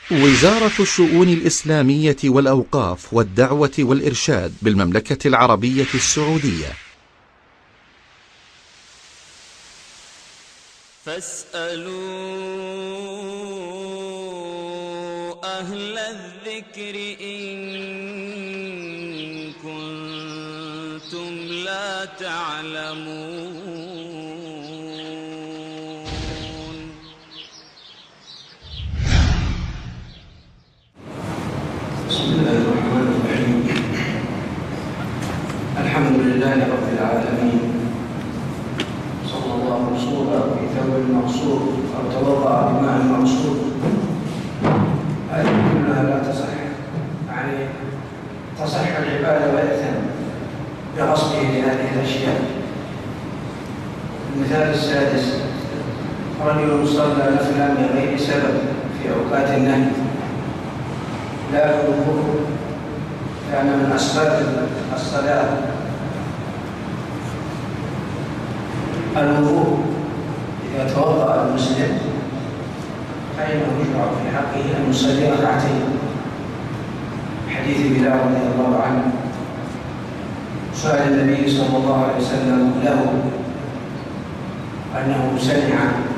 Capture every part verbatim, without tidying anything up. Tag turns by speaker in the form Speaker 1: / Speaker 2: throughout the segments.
Speaker 1: وزارة الشؤون الإسلامية والأوقاف والدعوة والإرشاد بالمملكة العربية السعودية.
Speaker 2: فاسألوا أهل الذكر إن كنتم لا تعلمون.
Speaker 3: بسم الله الرحمن الرحيم. الحمد لله رب العالمين، صلى الله رسوله في ثوب المقصود أو توضأ بماء المقصود. هذه كلها لا تصح، يعني تصح العبادة ويأثم بغصبه لهذه الأشياء. المثال السادس: رجل صلى نفلا بغير سبب في أوقات النهي لا الوضوء، كان من أسباب الصلاة الوضوء. إذا توضأ المسلم فإنه يشرع في حقه أن يصلي ركعتين. حديث بلال رضي الله عنه: سئل النبي صلى الله عليه وسلم له أنه سمع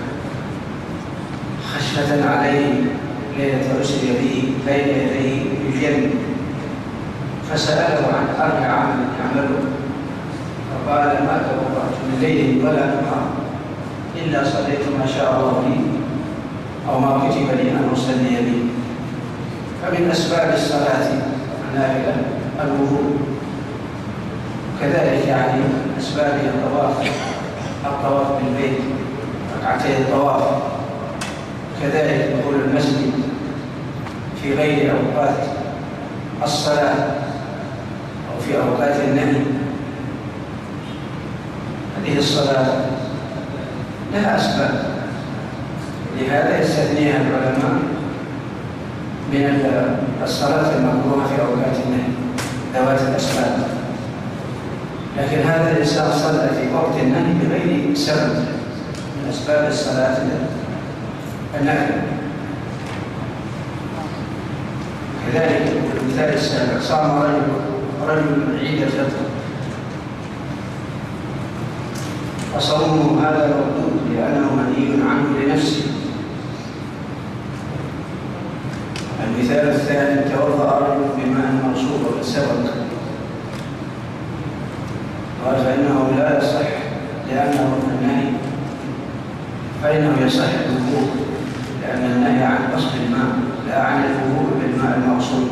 Speaker 3: خشية عليه ليلة أسري به بين يديه بالجنة، فسأله عن أربع عمل يعمله، فقال: ما توضأت من ليل ولا نهار إلا صليت ما شاء الله لي أو ما كتب لي أن أصلي به. فمن أسباب الصلاة النافلة الوضوء، كذلك يعني أسبابها الطواف، الطواف بالبيت، ركعتي الطواف، كذلك دخول المسجد في غير أوقات الصلاة أو في أوقات النهي. هذه الصلاة لها أسباب، لهذا يستثنيها العلماء من الصلاة المكروهة في أوقات النهي ذوات الأسباب. لكن هذا الإنسان صلى في وقت النهي بغير سبب من أسباب الصلاة النافلة. كذلك المثال السابق: صام رجل رجل عيد الفطر فصومه هذا مردود لأنه منهي عنه لنفسه. المثال الثاني: توضأ رجل بماء مغصوب وقد سبق، قال فإنه لا يصح لأنه النهي، فإنه يصح الوضوء لأن النهي عن قصد الماء لا عن الوضوء بالماء المغصوب.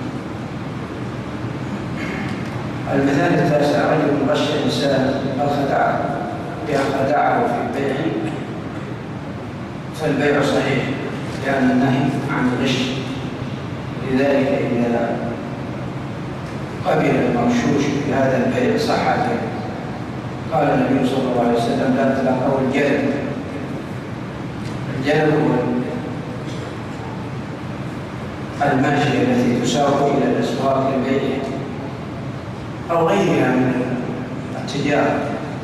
Speaker 3: المثال التاسع: رجل غش إنسان أو خدعه بأن خدعه في البيع، فالبيع صحيح لأن النهي عن الغش. لذلك إذا قبل المغشوش في هذا البيع صح البيع. قال النبي صلى الله عليه وسلم: لا تلقوا الجلب. الجلب هو الماشية التي تساق إلى الأسواق للبيع أو غيرها من التجارة،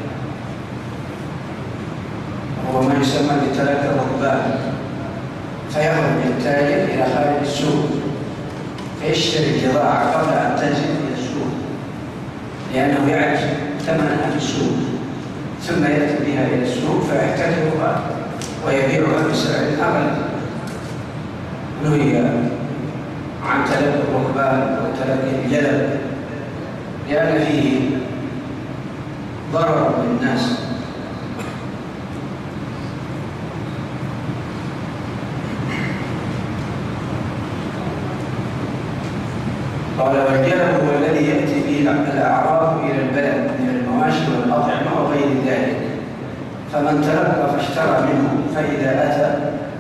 Speaker 3: وهو ما يسمى بتلك الركبان. فيخرج التاجر إلى خارج السوق فيشتري البضاعة قبل أن تنزل إلى السوق، لأنه يعرف ثمنها في السوق، ثم يأتي بها إلى السوق فيحتكرها ويبيعها بسعر أغلى. نهي عن تلك الركبان وتلك الجلب لأن فيه ضرر للناس. قال: والجلب هو الذي يأتي به الأعراض إلى البلد من المواشي والأطعمة وغير ذلك، فمن تلقى فاشترى منه، فإذا أتى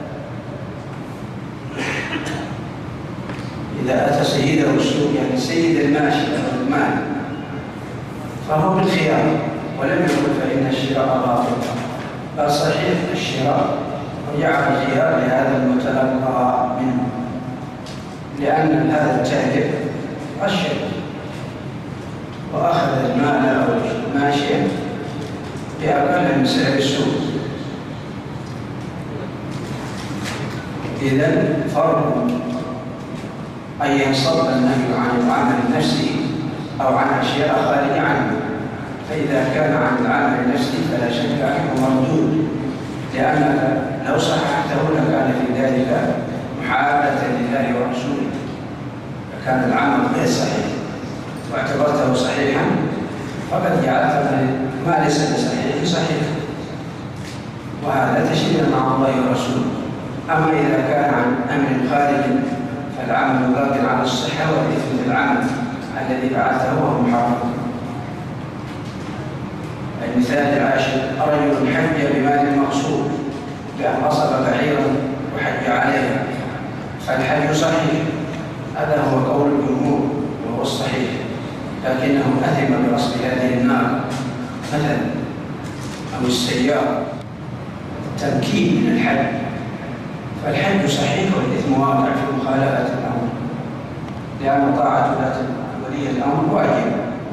Speaker 3: إذا أتى سيده السوق، يعني سيد الماشي أو المال، فهو بالخيار، ولم يقل فإن الشراء باطل، بل صحيح الشراء، وجعل الخيار لهذا المتلقى منه، لأن هذا التاجر غشّ وأخذ المال أو الماشية بأقل من سعر السوق. إذن فرق أن ينصب النهي عن العمل النفسي أو عن أشياء خارجة عنه. فإذا كان عن العمل النفسي فلا شك أنه مردود، لأنك لو صححته لكان في ذلك محادة لله ورسوله، فكان العمل غير صحيح واعتبرته صحيحا فقد جعلت ما ليس بصحيح صحيحا، وهذا تشريع مع الله ورسوله. أما إذا كان عن أمر خارج فالعمل قادر على الصحة والإثم بالعمل الذي فعلته وهو محرم. المثال العاشر: رجل حج بمال مغصوب بأن غصب بعيرا وحج عليها فالحج صحيح، هذا هو قول الجمهور وهو الصحيح، لكنه أثم بغصب هذه النار مثلا أو السيارة تمكين من الحج، فالحج صحيح والإثم واقع في مخالفة الأمر، لأن طاعة ولي الأمر واجب،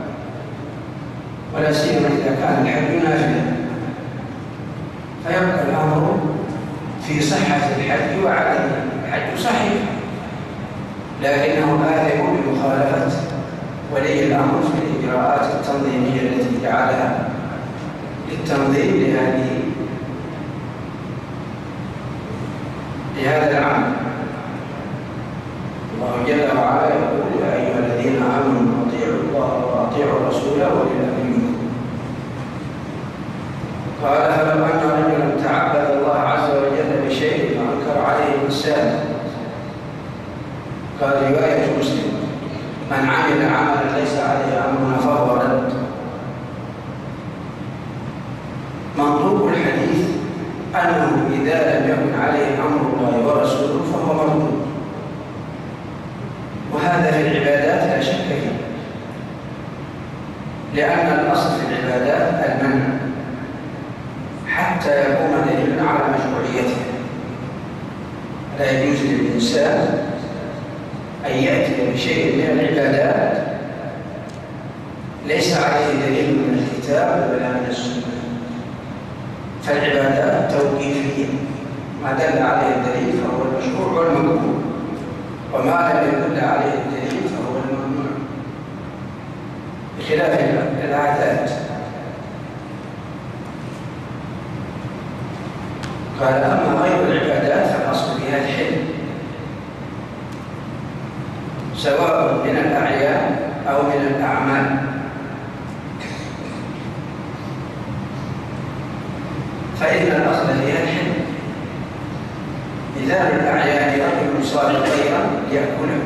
Speaker 3: ولا سيما إذا كان الحج نافلة، فيبقى الأمر في صحة الحج وعدمه. الحج صحيح لكنه آثم بمخالفة ولي الأمر في الإجراءات التنظيمية التي جعلها للتنظيم لهذه لهذا العمل. الله جل وعلا يقول: يا أيها الذين آمنوا أطيعوا الله وأطيعوا الرسول وأولي الأمر منكم. قال: فلو أن رجلا تعبد الله عز وجل بشيء وأنكر عليه الإنسان. قال رواية مسلم: من عمل عملا ليس عليه أمرنا فهو رد. منطوق الحديث أنه إذا لم يكن عليه أمر الله ورسوله فهو مردود، وهذا في العبادات لا شك فيه، لأن الأصل في العبادات المنع حتى يكون دليلا على مشروعيتها. لا يجوز للإنسان أن يأتي بشيء من العبادات ليس عليه دليل من الكتاب ولا من السنة، فالعبادات توقيفية، ما دل عليه الدليل فهو المشروع والمقبول، وما لم يدل عليه الدليل فهو الممنوع، بخلاف العادات. قال: أما غير العبادات فالأصل فيها الحل، سواء من الأعيان أو من الأعمال. فإن الأصل فيها الحل. إذا من الأعيان رجل صار طيرا ليأكله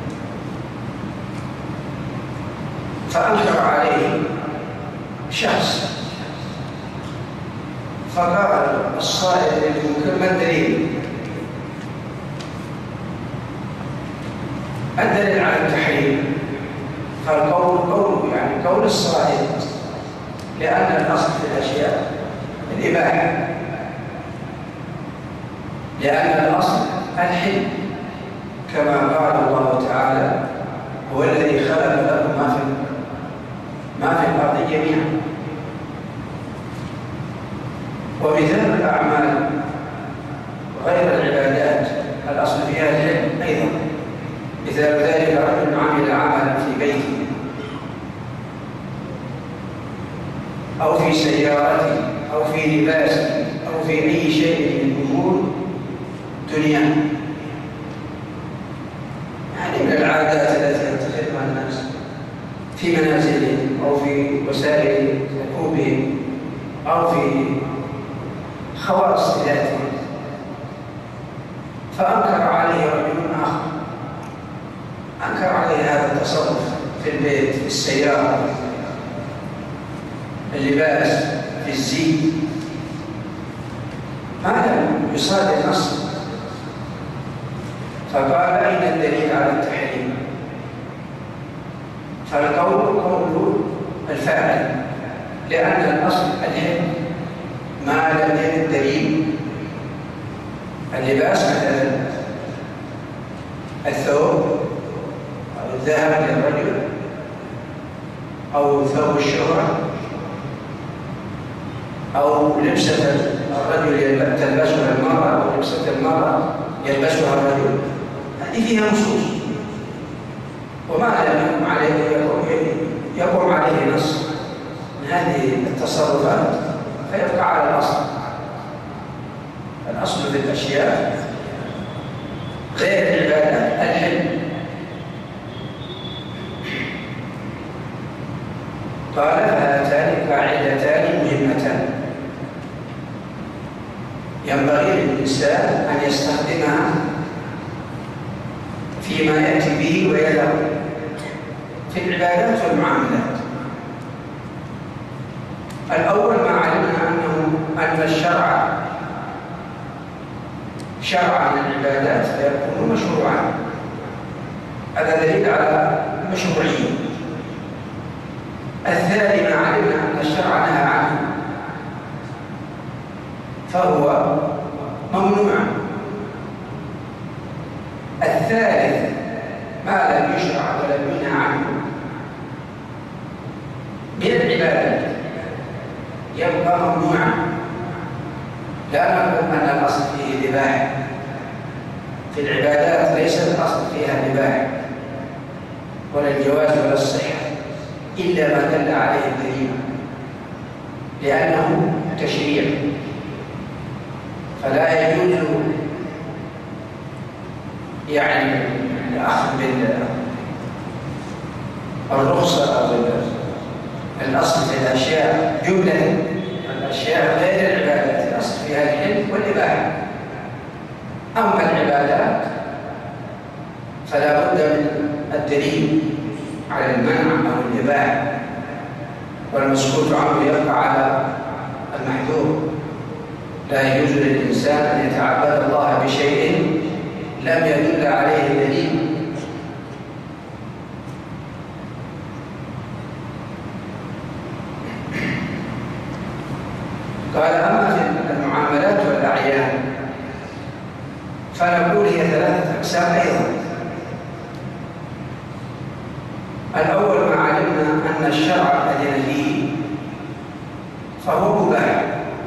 Speaker 3: فأنكر عليه شخص، فقال الصائد للمنكر: ما الدليل؟ الدليل على التحريم. فالقول قول يعني قول الصائد، لأن الأصل في الأشياء الإباحة، لأن الأصل الحل، كما قال الله تعالى: هو الذي خلق لكم ما في ما في الأرض جميعا. ومثال الأعمال غير العبادات الأصل فيها الحل أيضا. مثال ذلك رجل عمل عملا في بيته أو في سيارته أو في لباسه أو في أي شيء من أمور دنيا، يعني من العادات التي يتخذها الناس في منازلهم أو في وسائل ركوبهم أو في خواص ذاتهم، فأنكر عليه رجل آخر، أنكر عليه هذا التصرف في البيت، في السيارة، اللباس، في الزي، ما لم يصادق النص، فقال: أين الدليل على التحريم؟ فالقول قول الفاعل، لأن الأصل الحل ما لم يرد دليل. اللباس مثلا الثوب أو الذهب للرجل أو ثوب الشهرة أو لبسة الرجل تلبسها المرأة أو لبسة المرأة يلبسها الرجل، هذه فيها نصوص، وما لم يقم عليه يقوم عليه نص من هذه التصرفات فيبقى على الأصل. الأصل في الأشياء غير العبادات الحل. قال فهاتان قاعدتان مهمتان ينبغي للإنسان أن يستخدمها فيما يأتي به ويذهب في العبادات والمعاملات. الأول ما علمنا أنه أن الشرع شرع من العبادات فيكون مشروعا، هذا دليل على المشروعية. الثاني ما علمنا أن الشرع نهى عنه فهو ممنوع. الثالث ما لم يشرع ولم ينهى عنه من العبادات يبقى ممنوعا. لا نقول أن الأصل فيه الإباحة، في العبادات ليس الأصل فيها الإباحة ولا الجواز ولا الصحة إلا ما دل عليه الدليل، لأنه تشريع، فلا يجوز يعني الأخذ بالرخصة أو الأصل في الأشياء جملة الأشياء غير العبادات الأصل فيها الحل والإباحة. أما العبادات فلا بد من الدليل على المنع أو الإباحة، والمسكوت عنه يبقى على المحذور. لا يجوز للإنسان أن يتعبد الله بشيء لم يدل عليه الدليل. قال أما في المعاملات والأعيان فنقول هي ثلاثة أقسام أيضا. الأول ما علمنا أن الشرع أذن فيه فهو مباح،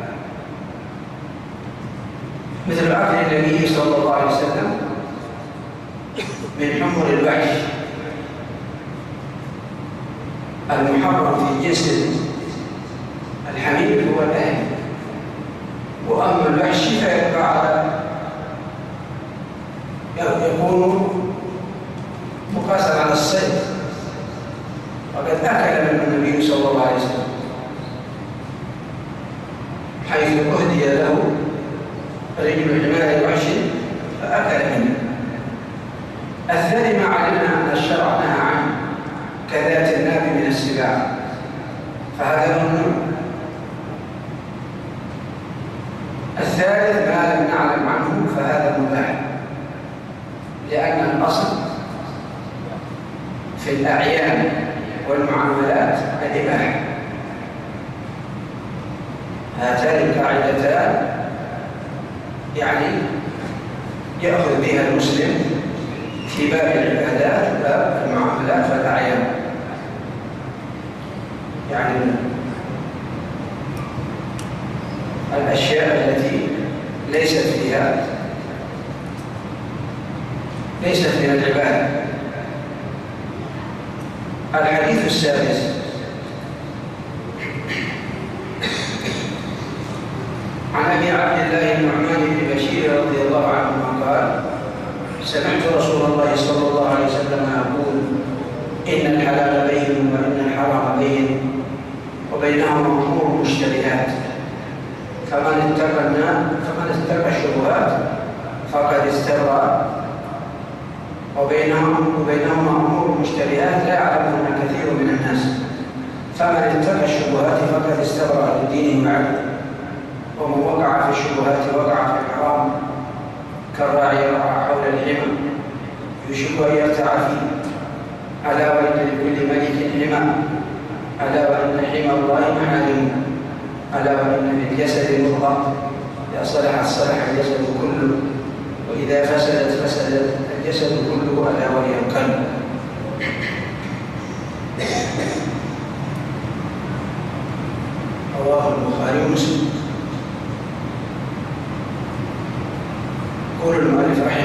Speaker 3: مثل أكل النبي صلى الله عليه وسلم من حمر الوحش المحرم في جسد الحميد هو الأهل، وأما الوحش فيبقى على يكون مقاسا على الصيد، وقد أكل منه النبي صلى الله عليه وسلم حيث أهدي له رجل حمار وحش فأكل منه. الثاني ما علمنا أن الشرع نهى عنه كذات الناب من السباع، فهذا ممنوع. الثالث ما لم نعلم عنه فهذا مباح، لأن الأصل في الأعيان والمعاملات الإباحة. هاتان القاعدتان يعني يأخذ بها المسلم في باب العبادات وباب المعاملات والأعيان. يعني الأشياء التي ليست فيها ليست من العبادة. الحديث السادس عن أبي عبد الله النعمان بن بشير رضي الله عنه قال: سمعت رسول الله صلى الله عليه وسلم يقول: إن الحلال بين وإن الحرام بين وبينهما أمور مشتبهات، فمن اتقى فمن اتقى الشبهات فقد استبرأ، وبينهما وبينهما أمور مشتبهات لا يعلمهن كثير من الناس، فمن اتقى الشبهات فقد استبرأ لدينه وعرضه، ومن وقع في الشبهات وقع في الحرام كالراعي يرعى حول الحمى يوشك أن يرتع فيه. ألا وإن لكل ملك حمى، ألا وإن حمى الله محارمه، ألا وإن في الجسد مضغة إذا صلحت صلح الجسد كله، وإذا فسدت فسد الجسد كله، ألا وهي القلب. رواه البخاري ومسلم. يقول المؤلف رحمه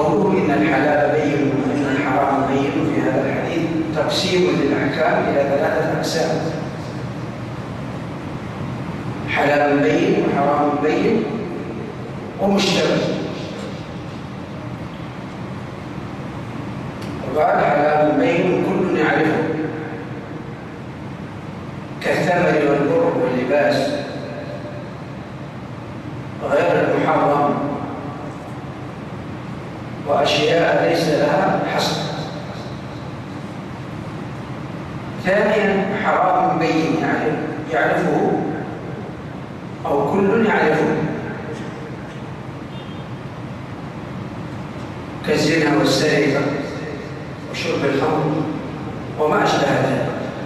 Speaker 3: قوله إن الحلال بين وإن الحرام بين في هذا الحديث تقسيم للأحكام إلى ثلاثة أقسام: حلال بين وحرام بين ومشتبه. وقال حلال بين كل يعرفه كالثمر والبر واللباس غير المحرم وأشياء ليس لها حصر. ثانيا حرام بين يعني يعرفه أو كل يعرفه كالزنا والسرقة وشرب الخمر وما أشبه ذلك.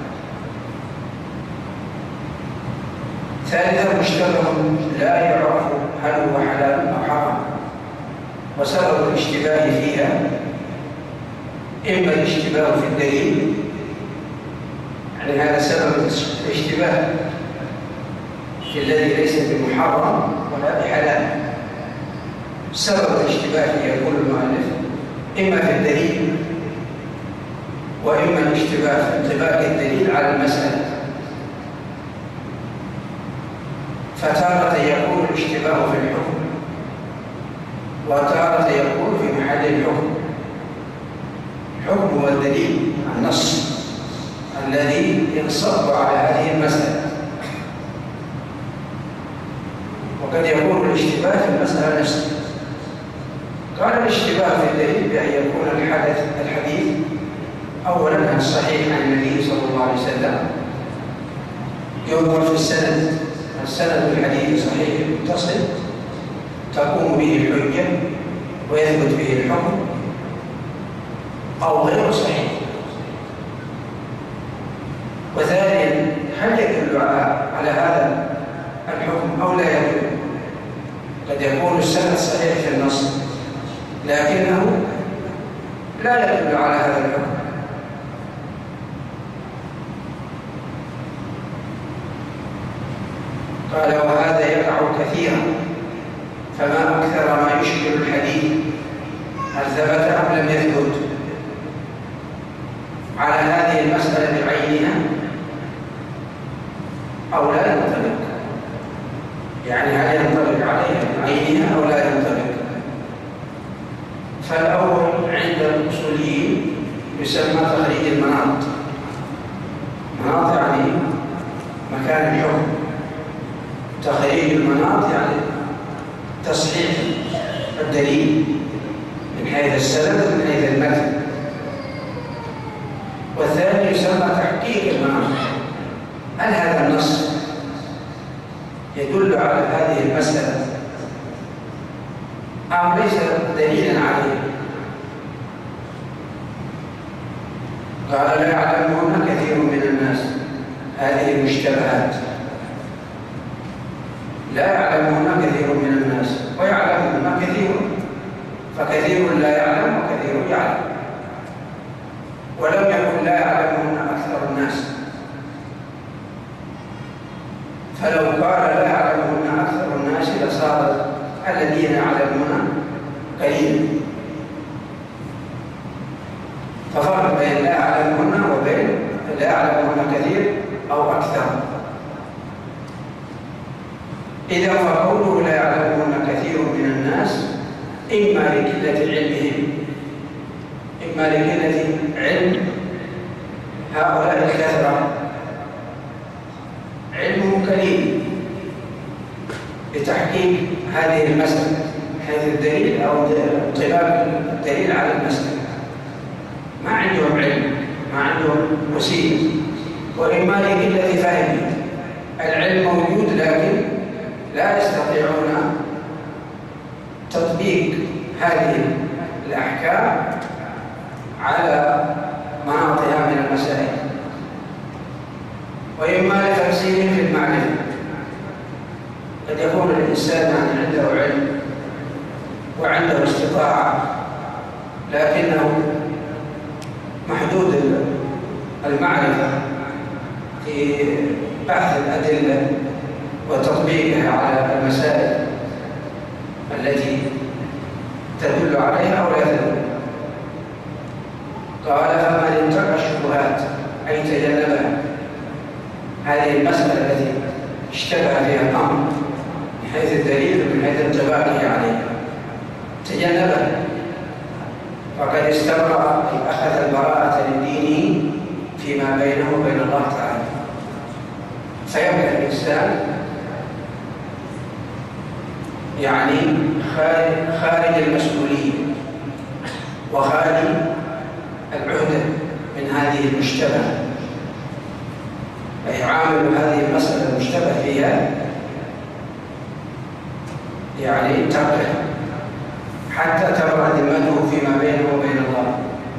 Speaker 3: ثالثا مشتبه لا يعرف هل هو حلال أو حرام، وسبب الاشتباه فيها إما الاشتباه في الدليل، يعني هذا سبب الاشتباه في الذي ليس بمحرم ولا بحلال. سبب الاشتباه يقول المؤلف إما في الدليل وإما الاشتباه في انطباق الدليل على المسألة. فتارة يكون الاشتباه في الحكم وتارة يكون في محل الحكم. الحكم هو الدليل النص الذي ينصب على هذه المسألة، وقد يكون الاشتباه في المسألة نفسها. قال الاشتباه في الدليل بأن يكون الحدث الحديث أولا عن الصحيح عن النبي صلى الله عليه وسلم، ينظر في السند، السند الحديث صحيح متصل تقوم به الحجة ويثبت به الحكم، أو غير صحيح. وثانيا هل يدل على هذا الحكم أو لا يدل؟ قد يكون السند صحيح في النص لكنه لا يدل على هذا الحكم. قال وهذا يقع كثيرا، فما أكثر ما يشكل الحديث هل ثبت أم لم يثبت. على هذه المسألة بعينها أو لا ينطبق، يعني هل ينطبق عليها بعينها أو لا ينطبق. فالأول عند الأصوليين يسمى تخريج المناط. مناط يعني مكان الحكم، تخريج المناط يعني تصحيح الدليل من حيث السند ومن حيث المتن. والثاني يسمى تحقيق المناط، هل هذا النص يدل على هذه المسألة أم ليس دليلا عليه. قال لا يعلمهن كثير من الناس، هذه المشتبهات لا يعلمهن كثير من الناس ويعلمهن كثير، فكثير لا يعلم وكثير يعلم، ولم يكن لا يعلمهن أكثر الناس. فلو قال لا يعلمهن أكثر الناس لصار الذين يعلمون قليلا. ففرق بين لا يعلمهن وبين لا يعلمهن كثير أو أكثر. إذا فقوله لا يعلمهن كثير من الناس إما لقلة علمهم، إما لقلة علم هؤلاء الكثرة، علمهم قليل بتحقيق هذه المسألة حيث الدليل أو انطباق الدليل على المسألة، ما عندهم علم، ما عندهم وسيلة. وإما لقلة فهمهم، العلم موجود لكن لا يستطيعون تطبيق هذه الأحكام على مناطها من المسائل. وإما لتفسير في المعرفة، قد يكون الإنسان عنده علم وعنده استطاعة لكنه محدود المعرفة في بحث الأدلة وتطبيقها على المسائل التي تدل عليها أو لا تدل. قال فمن اتقى الشبهات أي تجنبها، هذه المسألة التي اشتبه فيها الأمر من حيث الدليل ومن حيث التباكي عليها، تجنبها فقد استبرأ أخذ البراءة لدينه فيما بينه وبين الله تعالى. فيبقى الإنسان يعني خارج المسؤولية وخارج العهدة من هذه المشتبه، أي عامل هذه المسألة المشتبه فيها يعني تركها حتى تبرأ ذمته فيما بينه وبين الله.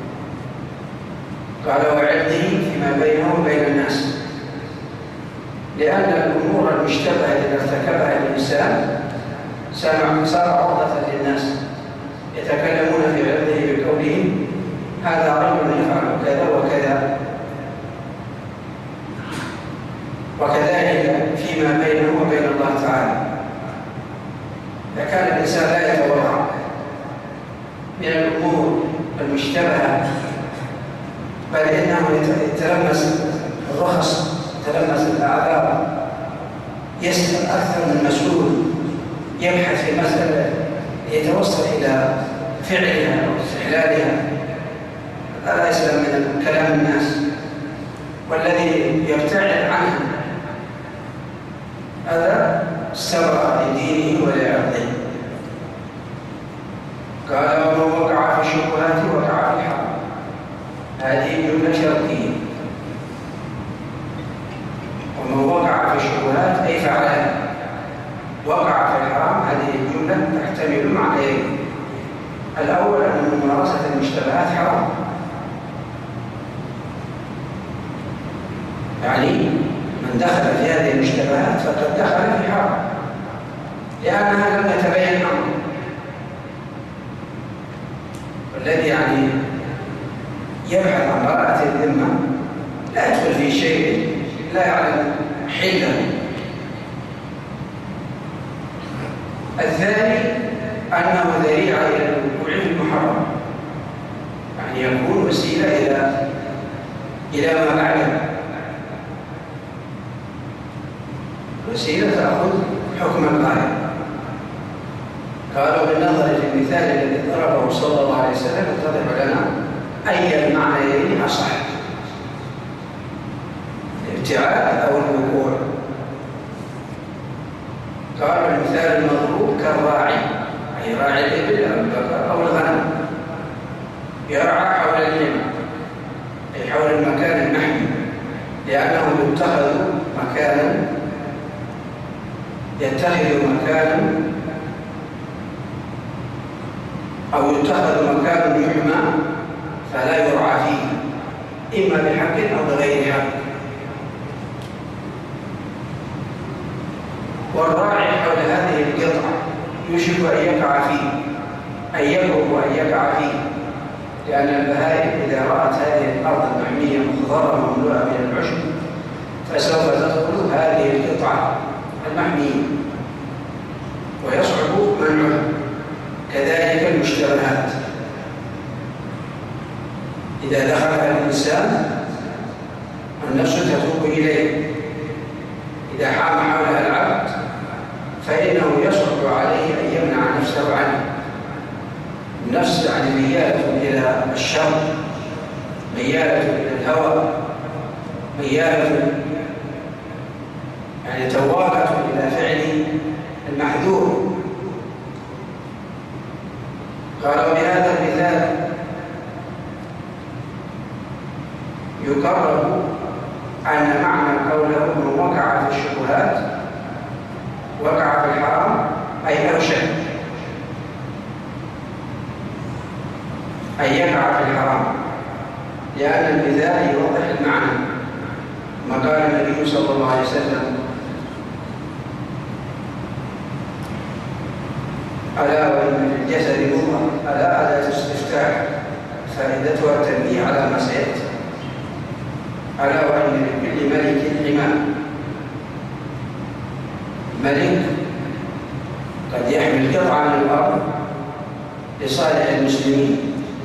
Speaker 3: قال وعرضه فيما بينه وبين الناس، لأن الأمور المشتبهة إذا ارتكبها الإنسان صار عرضة للناس يتكلمون في عرضه بقولهم هذا رجل يفعل كذا وكذا، وكذلك فيما بينه وبين الله تعالى. فكان الإنسان لا يتورع من الأمور المشتبهة، بل إنه يتلمس الرخص، يتلمس الأعذار، يسأل أكثر من مسؤول، يبحث في مسألة يتوصل إلى فعلها أو استحلالها. هذا يسلم من كلام الناس، والذي يبتعد عنه هذا استبرأ لدينه ولعرضه. قال ومن وقع في الشبهات وقع في الحرام، هذه جملة شرطية. ومن وقع في الشبهات أي فعلها، وقع في الحرام، هذه الجملة تحتمل معنيين. الأول أن ممارسة المشتبهات حرام، يعني من دخل في هذه المشتبهات فقد دخل في حرام، لأنها لم يتبين أمره. والذي يعني يبحث عن براءة الذمة لا يدخل في شيء لا يعلم حله. الثاني أنه ذريعة إلى الوقوع في المحرم، يعني يكون وسيلة إلى إلى ما بعده، وسيلة تأخذ حكم الغاية. قالوا بالنظر للمثال الذي ضربه صلى الله عليه وسلم يتضح لنا أي المعنيين أصح، الابتعاد أو الوقوع. قالوا المثال المضروب كالراعي، أي راعي الإبل أو البقر أو الغنم، يرعى حول الحمى أي حول المكان المحمي، لأنه يتخذ مكانا يتخذ مكانا أو يتخذ مكان يحمى فلا يرعى فيه، إما بحق أو بغير حق. والراعي حول هذه القطعة يوشك أن يقع فيه، أن يقرب وأن يقع فيه، لأن البهائم إذا رأت هذه الأرض المحمية مخضرة مملوءة من العشب فسوف تدخل هذه القطعة المحمية ويصعب منعها. كذلك المشتبهات إذا دخلها الإنسان النفس تتوب إليه، إذا حام حولها العبد فإنه يصعب عليه أن يمنع نفسه عنه. النفس يعني ميالة إلى الشر، ميالة إلى الهوى، ميالة يعني تواقع إلى فعل المحذور. قالوا بهذا المثال يقرر أن معنى قوله من وقع في الشبهات وقع في الحرام أي أوشك أن يقع في الحرام، لأن المثال يوضح المعنى. ما قال النبي صلى الله عليه وسلم ألا وإن في الجسد مضغة، ألا أداة استفتاح فائدتها التنبيه على ما سيأتي. ألا وإن لكل ملك حمى، ملك قد يحمل قطعة من الأرض لصالح المسلمين،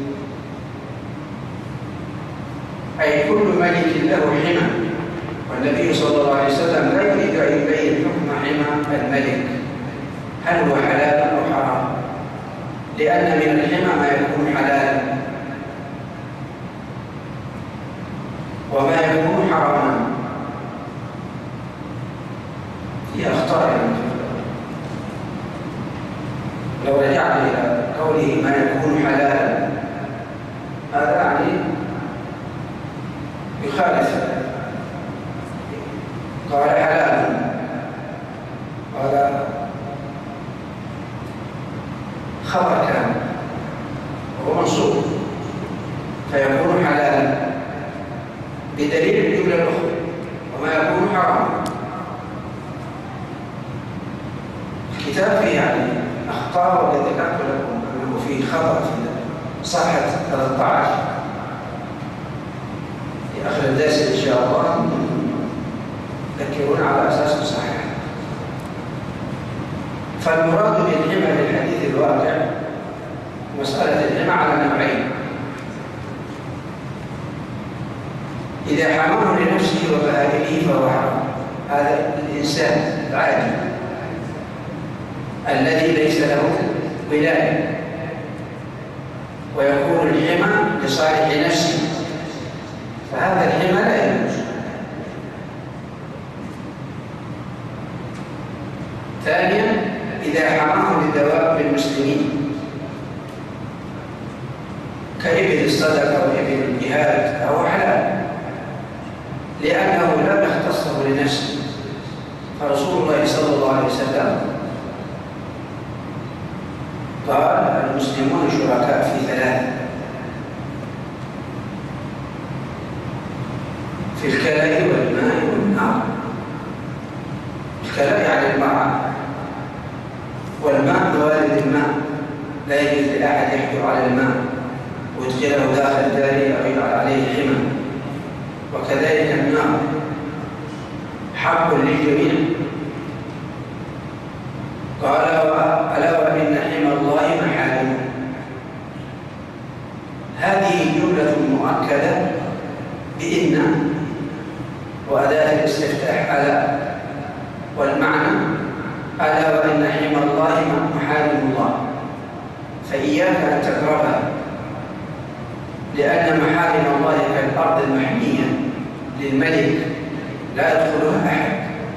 Speaker 3: أي كل ملك له حمى، والنبي صلى الله عليه وسلم لا يريد أن يبين حكم حمى الملك هل هو حلال أو حرام، لأن من الحمى ما يكون حلالا وما يكون حراما. هي أخطاء يعني. لو رجعنا إلى قوله ما يكون حلالا، هذا يعني يخالف. قال حلال، قال خبر كان وهو منصوب فيكون حلالا بدليل الجملة الأخرى، وما يكون حراما. الكتاب فيه يعني أخطاء، والذي ذكرت لكم أنه فيه خطأ في صفحة ثلاثة عشر في آخر الدرس إن شاء الله تذكرون على أساس صحيح. فالمراد بالحمى في الحديث الواقع مسألة الحمى على نوعين: إذا حماه لنفسه وبهائمه فهو حرام، هذا الإنسان العادي الذي ليس له ولاية، ويكون الحمى لصالح نفسه، فهذا الحمى لا يجوز. ثانيا، إذا حماه لدواب المسلمين كإبل الصدقة وإبل الجهاد فهو حلال، لأنه لم يختصه لنفسه. فرسول الله صلى الله عليه وسلم قال: المسلمون شركاء في ثلاث: في الكلاء والماء والنار. الكلاء يعني المرعى، والماء موارد الماء، لا يجوز لأحد يحجر على الماء ويدخله داخل داره أو يجعل عليه حمى. وكذلك النار حق للجميع. قال: ألا وإن حمى الله محارمه. هذه جملة مؤكدة بإن وأداة الاستفتاح ألا، والمعنى ألا وإن حمى الله محارم الله، فإياك أن تقربها، لأن محارم الله كالأرض المحمية للملك لا يدخلها أحد.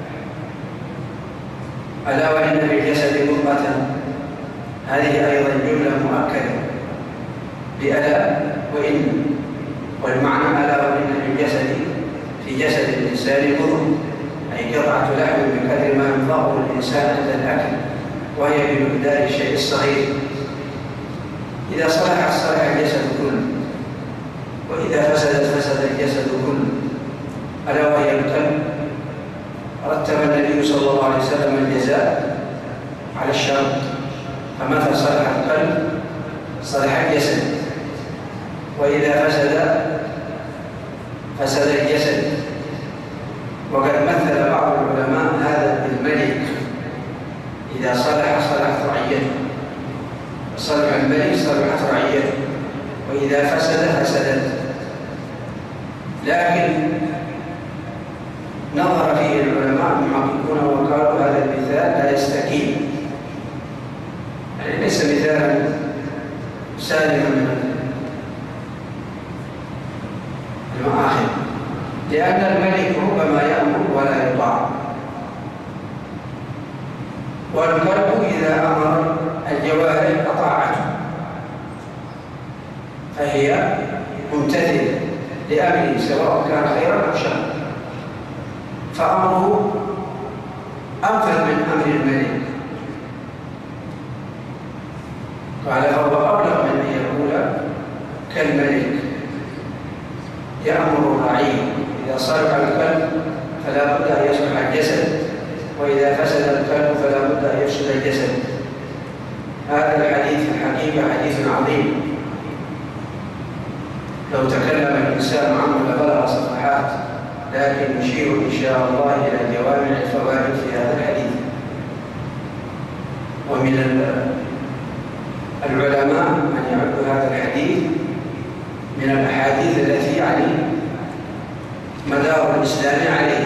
Speaker 3: ألا وإن في الجسد مضغة، هذه أيضا جملة مؤكدة بألا وإن، والمعنى ألا وإن في الجسد في جسد الإنسان مضغة، أي قطعة لحم بقدر ما ينفعه الإنسان عند الأكل، وهي بمقدار الشيء الصغير. إذا صلحت صلح الجسد كله، وإذا فسدت فسد الجسد كله، ألا وهي القلب. رتب النبي صلى الله عليه وسلم الجزاء على الشرط، فمتى صلح القلب صلح الجسد، وإذا فسد فسد الجسد. وقد مثل بعض العلماء هذا بالملك: إذا صلح صلحت رعيته، صلح الملك صلحت رعيته، وإذا فسد فسدت. لكن نظر فيه العلماء المحققون وقالوا هذا المثال لا يستقيم، يعني ليس مثالا سالما من المآخذ، لأن الملك ربما يأمر ولا يطاع، والقلب إذا أمر الجوارح أطاعته، فهي ممتثلة لأمره سواء كان خيرا أو شرا، فأمره أنفذ من أمر الملك. قال: فهو أبلغ من أن يقول كالملك يأمر الرعية. إذا صلح القلب فلا بد أن يصلح الجسد، وإذا فسد القلب فلا بد أن يفسد الجسد. هذا الحديث في الحقيقة حديث عظيم، لو تكلم الإنسان عنه لبلغ صفحات، لكن نشير إن شاء الله إلى جوامع الفوائد في هذا الحديث. ومن العلماء من يعد هذا الحديث من الأحاديث التي يعني مدار الإسلام عليه.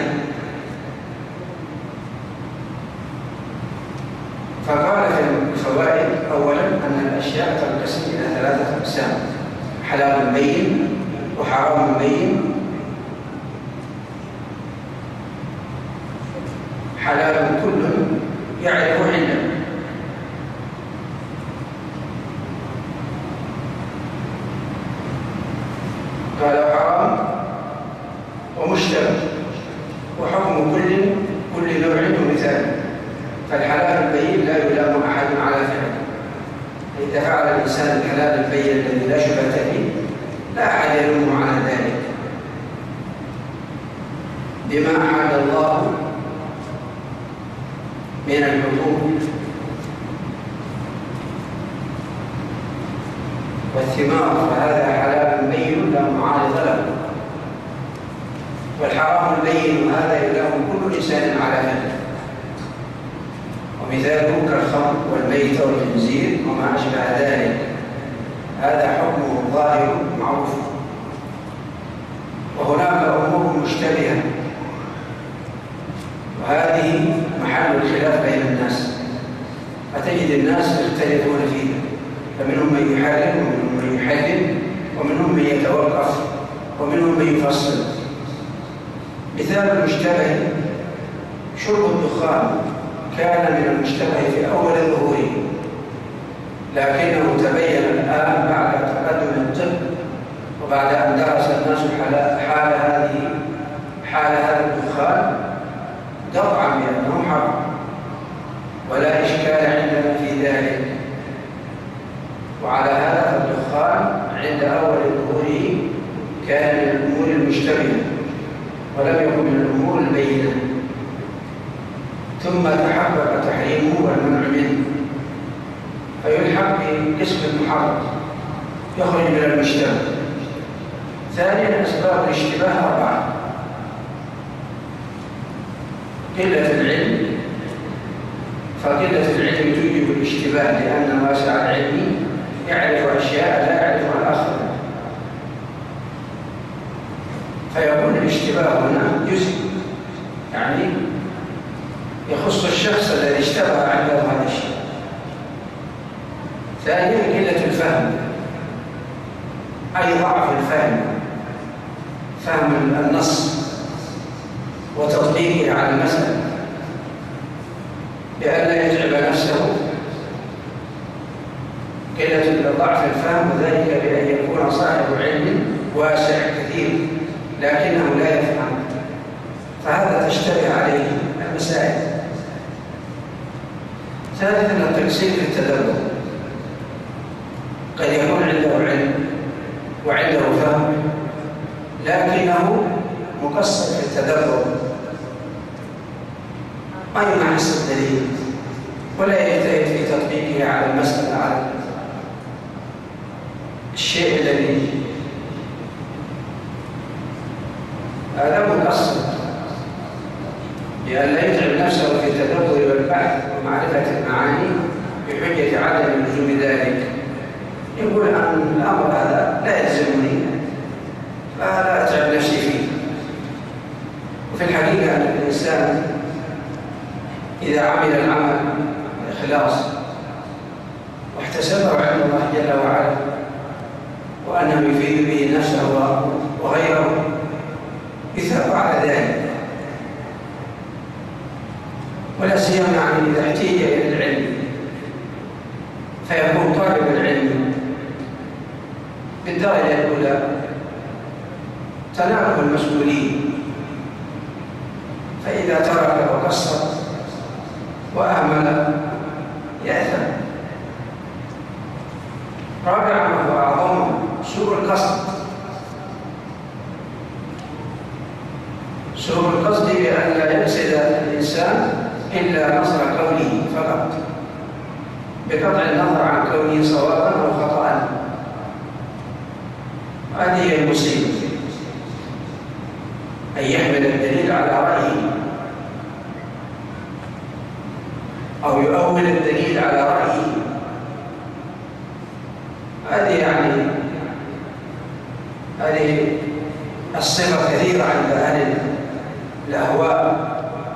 Speaker 3: فقال في الفوائد أولا أن الأشياء تنقسم إلى ثلاثة أقسام: حلال بين، وحرام بين، حلال كل يعرف عنده. قال حرام ومشتبه، وحكم كل كل نوع ومثال. فالحلال البين لا يلام أحد على فعله، إذا فعل الإنسان الحلال البين الذي لا شبهة فيه لا أحد يلومه على ذلك بما أحل الله من الحقوق والثمار، فهذا حلال بين لا معارض له. والحرام البين هذا يلام كل إنسان على فعله، ومثاله كالخمر والميت والخنزير وما أشبه ذلك، هذا حكمه ظاهر معروف. وهناك أمور مشتبهة، وهذه محل الخلاف بين الناس، فتجد الناس يختلفون فيها، فمنهم من يحرم ومنهم من يحلل ومنهم من يتوقف ومنهم من يفصل. مثال المشتبه شرب الدخان، كان من المشتبه في أول ظهوره، لكنه تبين الآن بعد تقدم الطب وبعد أن درس الناس حال هذه حال هذا الدخان قطعا بأنه حرام، ولا إشكال عندنا في ذلك. وعلى هذا فالدخان عند أول ظهوره كان من الأمور المشتبهة ولم يكن من الأمور البينة، ثم تحقق تحريمه والمنع منه فيلحق باسم المحرم، يخرج من المشتبه. ثانيا أسباب الاشتباه أربعة: قلة العلم، فقلة العلم توجب الاشتباه لأن واسع العلم يعرف أشياء لا يعرفها الآخر، فيكون الاشتباه هنا جزء يعني يخص الشخص الذي اشتبه عنده هذا الشيء. ثانيا قلة الفهم، أي ضعف الفهم، فهم النص وتطبيقه على المسألة بأن لا يتعب نفسه. قلة ضعف الفهم وذلك بأن يكون صاحب علم واسع كثير لكنه لا يفهم، فهذا تشتبه عليه المسائل. ثالثا التقصير في التدبر، قد يكون عنده علم وعنده فهم لكنه مقصر في التدبر، ما يمحص الدليل ولا يجتهد في تطبيقه على المسألة، على الشيء الذي هذا مقصر، لأن لا يتعب نفسه في التدبر والبحث ومعرفة المعاني بحجة عدم لزوم ذلك. يقول أن الأمر هذا لا يلزمني فلا أتعب نفسي فيه. وفي الحقيقة أن الإنسان إذا عمل العمل بإخلاص واحتسبه عند الله جل وعلا وأنه يفيد به نفسه وغيره يثاب على ذلك، ولا سيما يعني إذا احتاج إلى العلم فيكون طالب العلم بالدرجة الأولى تناله المسؤولين، فإذا ترك وقصر وأهمل يأثم. رابعا وهو أعظم سوء القصد، سوء القصد بأن لا يقصد الإنسان إلا نصر كونه فقط، بقطع النظر عن كونه صوابا أو خطأ. هذه هي المصيبة، أن يحمل الدليل على رأيه أو يؤول الدليل على رأيه هذه يعني هذه الصفة كثيرة عند أهل الأهواء.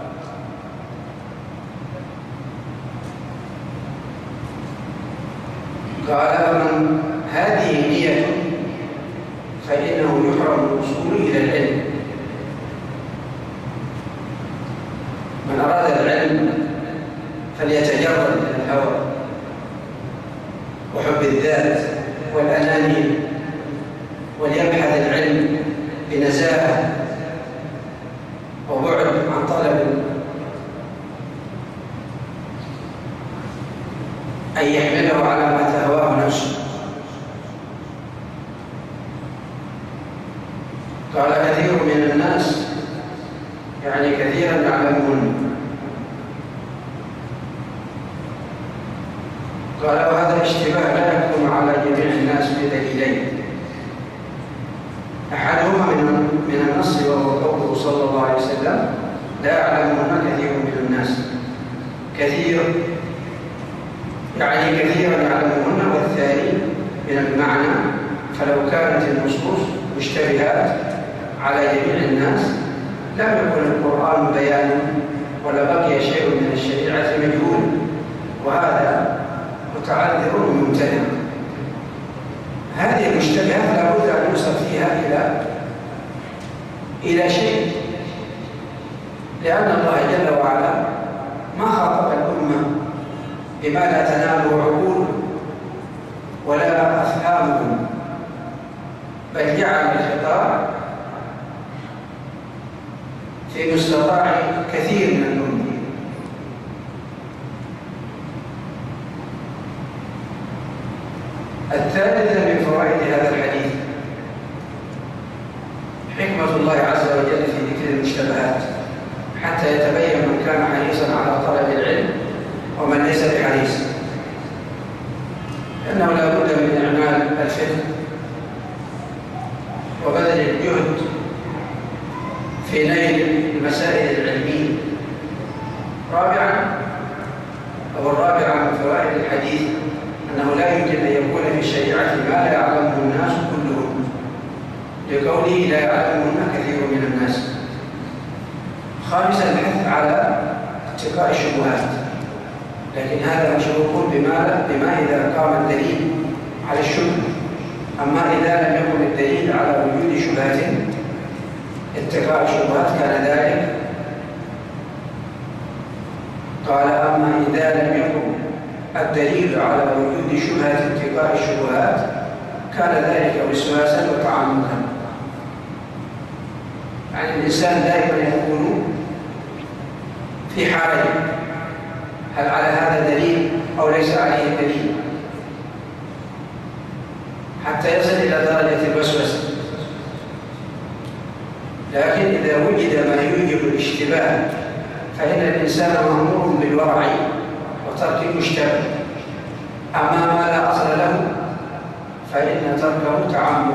Speaker 3: قال من هذه نية فإنه يحرم الوصول إلى العلم. من أراد العلم فليتجرد من الهوى وحب الذات والأنانية، وليبحث العلم بنزاهة وبعد عن طلب أن يحمله على ما تهواه نفسه. قال كثير من الناس يعني كثيرا يعلمون. قال وهذا اشتباه لا يحكم على جميع الناس بدليلين: أحدهما من النص وهو قوله صلى الله عليه وسلم لا يعلمون كثير من الناس. كثير يعني كثيرا يعلمون، والثاني من المعنى، فلو كانت النصوص مشتبهات على جميع الناس لم يكن القرآن بيانا ولا بقي شيء من الشريعة مجهول، وهذا متعذر وممتنع. هذه المشتبهات لا بد أن يوصل فيها إلى إلى شيء، لأن الله جل وعلا ما خاطب الأمة بما لا تناله عقول ولا أفهامهم، بل جعل الخطاب في مستطاع كثير من الأمة. الثالثة من فوائد هذا الحديث حكمة الله عز وجل في ذكر المشتبهات حتى يتبين من كان حريصا على طلب العلم ومن ليس بحريص، لأنه لا بد من إعمال الفقه وبذل الجهد في نيل المسائل العلمية. رابعا أو الرابعة من فوائد الحديث أنه لا يمكن أن يكون في الشريعة ما لا يعلمه الناس كلهم، لقوله لا يعلمهن كثير من الناس. خامسا الحث على اتقاء الشبهات، لكن هذا مشروط بما بما إذا قام الدليل على الشبهة. أما إذا لم يكن الدليل على وجود شبهات اتقاء الشبهات كان ذلك. قال أما إذا لم يكن الدليل على وجود شبهة اتقاء الشبهات كان ذلك وسواسا وتعمقا. يعني الإنسان دائما يكون في حرج، هل على هذا دليل أو ليس عليه دليل، حتى يصل إلى درجة الوسوسة. لكن إذا وجد ما يوجب الاشتباه فإن الإنسان مأمور بالورع وترك المشتبه. أما ما لا أصل له فإن تركه تعمد.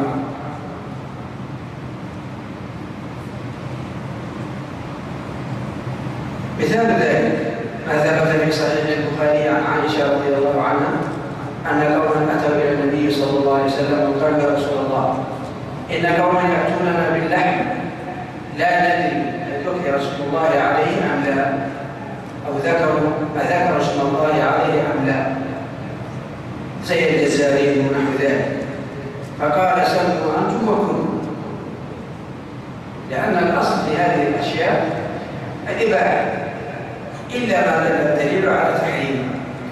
Speaker 3: مثال ذلك ما ثبت في صحيح البخاري عن عائشة رضي الله عنها أن قوما أتوا إلى النبي صلى الله عليه وسلم وقالوا يا رسول الله إن قوما يأتوننا باللحم لا ندري ذكر اسم الله عليه أم لا، أو ذكروا أذكر اسم الله عليه أم لا، زي الجزائريين ونحو ذلك. فقال سلموا أنتم وكلوا، لأن الأصل في هذه الأشياء الإباحة إلا ما دل الدليل على تحريمه،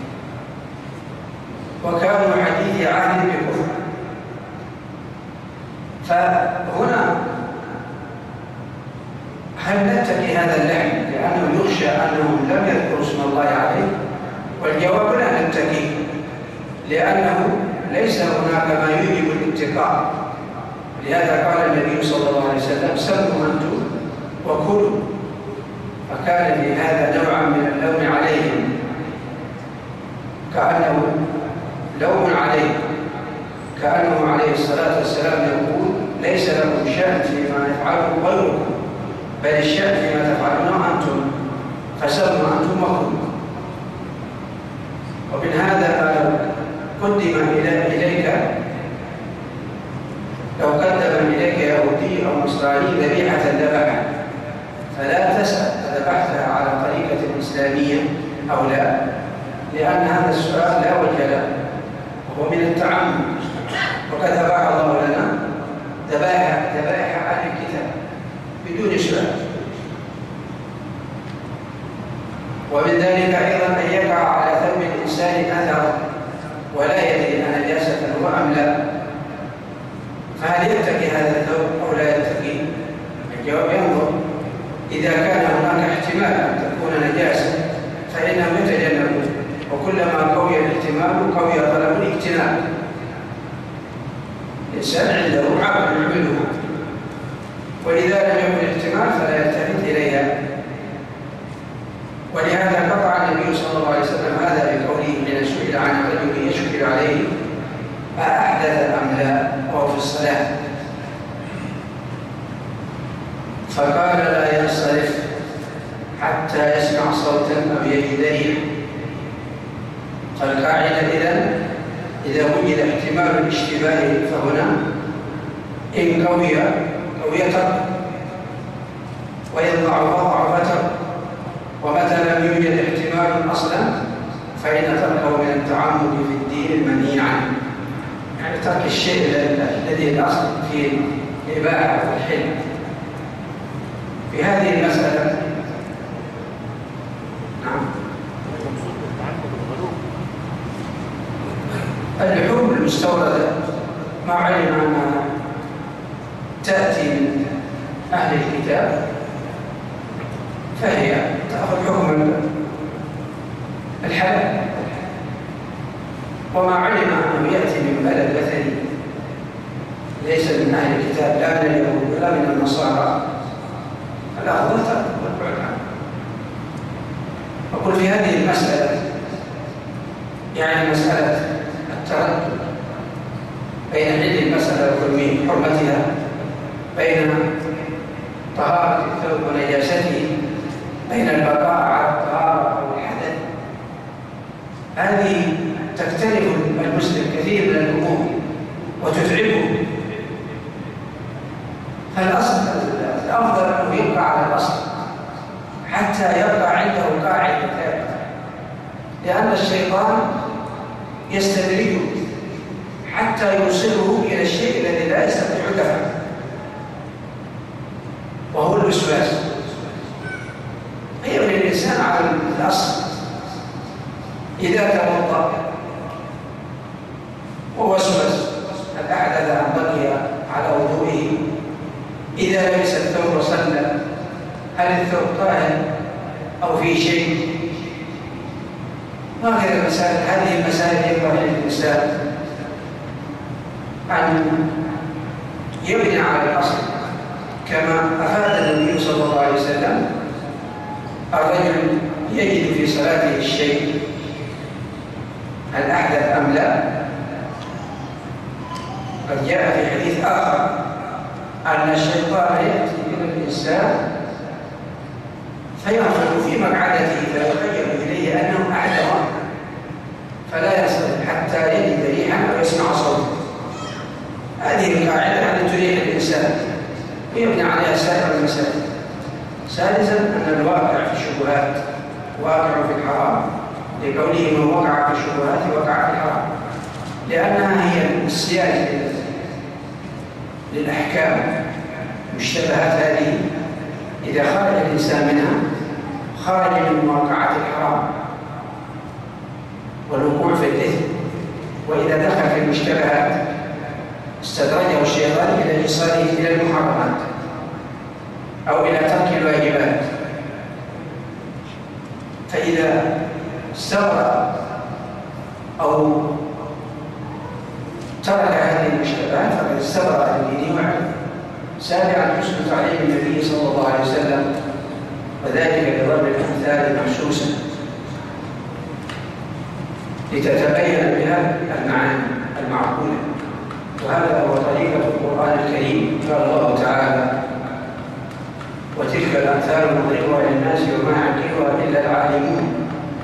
Speaker 3: وكانوا حديث عهد بكفر. فهنا هل نتقي هذا اللحم لأنه يخشى أنهم لم يذكروا اسم الله عليه؟ والجواب لا نتقي، لأنه ليس هناك ما يوجب الاتقاء. لهذا قال النبي صلى الله عليه وسلم سموا أنتم وكلوا، فكان في هذا نوعا من اللوم عليهم، كأنه لوم عليه، كأنه عليه الصلاة والسلام يقول ليس لكم شأن فيما يفعله غيركم، بل الشأن فيما تفعلونه أنتم، فسموا أنتم وكلوا. ومن هذا ما قدم إليك نصراني ذبيحة ذبحها، فلا تسأل ذبحتها على الطريقة الإسلامية أو لا، لأن هذا السؤال لا وجه له وهو من التعمد. وقد أباح الله لنا ذبائح ذبائح أهل الكتاب بدون سؤال. ومن ذلك أيضا أن يقع على ثوب الإنسان أثر ولا يدري أنجاسة هو أم لا، فهل يتقي هذا الثوب أو لا يتقي؟ الجواب ينظر. إذا كان هناك احتمال أن تكون نجاسة فإنه يتجنب، وكلما قوي الاحتمال قوي طلب الاجتناب. الإنسان عنده عقل يعمله، وإذا لم يكن احتمال فلا يلتفت إليها. ولهذا قطع النبي صلى الله عليه وسلم هذا بقوله حين سئل عن الرجل يشكل عليه أحدث أم لا وهو في الصلاة، فقال لا ينصرف حتى يسمع صوتا أو يجد ريحا. فالقاعدة إذن إذا وجد احتمال الاشتباه فهنا إن قوي قوي ترك، وإن ضعف ضعف ترك، ومتى لم يوجد احتمال أصلا فإن تركه من التعمد في الدين المنهي عنه، يعني ترك الشيء الذي الأصل في الإباحة والحل. في هذه المسألة نعم اللحوم المستوردة ما علم أنها تأتي من أهل الكتاب فهي تأخذ حكم الحلال، وما علم أنه يأتي من بلد أثري ليس من أهل الكتاب لا من اليهود ولا من النصارى فالأخذ والبعد عنه. أقول في هذه المسألة يعني مسألة التردد بين حل المسألة وحرمتها، بين طهارة الثوب ونجاسته، بين البقاء على الطهارة أو الحدث، هذه تختلف المسلم كثير من الأمور وتتعبه. فالأصل الأفضل أنه يبقى على الأصل حتى يبقى عنده قاعدة ثابتة، لأن الشيطان يستدرجه حتى يوصله إلى الشيء الذي لا يستطيع دفعه وهو الوسواس. يبني الإنسان على الأصل. إذا توضأ ووسوس هل أحدث أم بقي على وضوئه؟ إذا لبس الثوب وصلى هل الثوب طاهر أو في شيء؟ هكذا المسائل. هذه المسائل ينبغي للإنسان أن يبني على الأصل كما أفاد النبي صلى الله عليه وسلم. الرجل يجد في صلاته الشيء هل أحدث أم لا؟ قد جاء في حديث آخر أن الشيطان يأتي إلى الإنسان فينفذ في مقعدته فيخيل إليه أنه أحدث فلا يصل حتى يجد ريحا أو يسمع صوتا. هذه القاعدة التي تريح الإنسان ويبني عليها سائر المسائل. ثالثا أن الواقع في الشبهات واقع في الحرام، لقوله من وقع في الشبهات وقع في الحرام، لأنها هي السياج للأحكام. المشتبهات هذه إذا خرج الإنسان منها خرج من واقعة الحرام والوقوع في الإثم، وإذا دخل في المشتبهات استدرجه الشيطان إلى إيصاله إلى المحرمات أو إلى ترك الواجبات. فإذا استغرق أو ترك هذه المشتبهات فقد استغرق لدينه وعلمه. سابعا حسن تعليم النبي صلى الله عليه وسلم، وذلك بضرب الأمثال محسوسا لتتبين بها المعاني المعقولة، وهذا هو طريقة القرآن الكريم. قال الله تعالى: وتلك الأمثال نضربها للناس وما يعقلها إلا العالمون.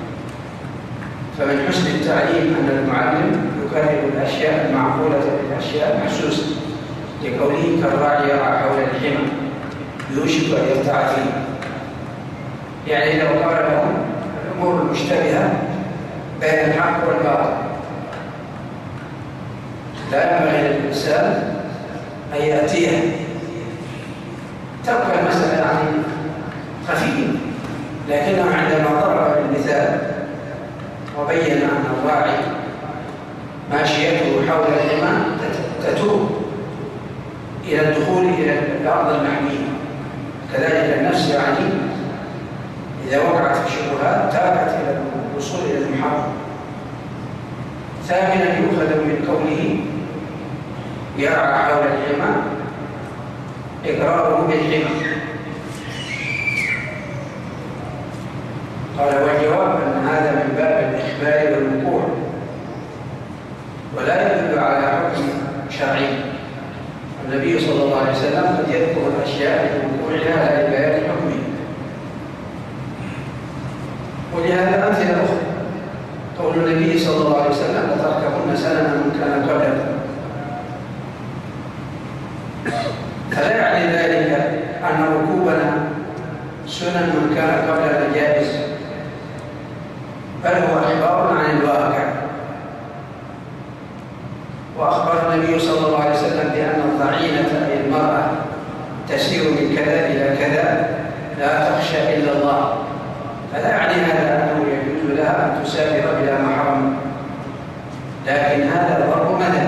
Speaker 3: فمن حسن التعليم أن المعلم يكرر الأشياء المعقولة بالأشياء المحسوسة، لقوله كالراعي يرعى حول الحمى يوشك أن يرتع فيه. يعني لو قال لهم الأمور المشتبهة بين الحق والباطل لا ينبغي للإنسان أن يأتيها، تبقى المسألة يعني خفيفة، لكنه عندما ضرب المثال وبين أن الراعي ماشيته حول الحمى تتوب إلى الدخول إلى الأرض المحمية، كذلك النفس يعني إذا وقعت في الشبهات تابت إلى الوصول إلى المحرم. ثامنا يؤخذ من قوله يرعى حول الحمى إقراره بالحمى. قال والجواب أن هذا من باب الإخبار والوقوع ولا يدل على حكم شرعي. النبي صلى الله عليه وسلم قد يذكر الأشياء لوقوعها لا لبيان حكمه. ولهذا أمثلة أخرى قول النبي صلى الله عليه وسلم لتركبن سنن من كان قبلكم، فلا يعني ذلك أن ركوبنا سنن من كان قبلنا جائز، بل هو إخبار عن الواقع. وأخبر النبي صلى الله عليه وسلم بأن الضعينة أي المرأة تسير من كذا إلى كذا لا تخشى إلا الله، فلا يعني هذا أنه يجوز لها أن تسافر بلا محرم، لكن هذا ضرب مثل.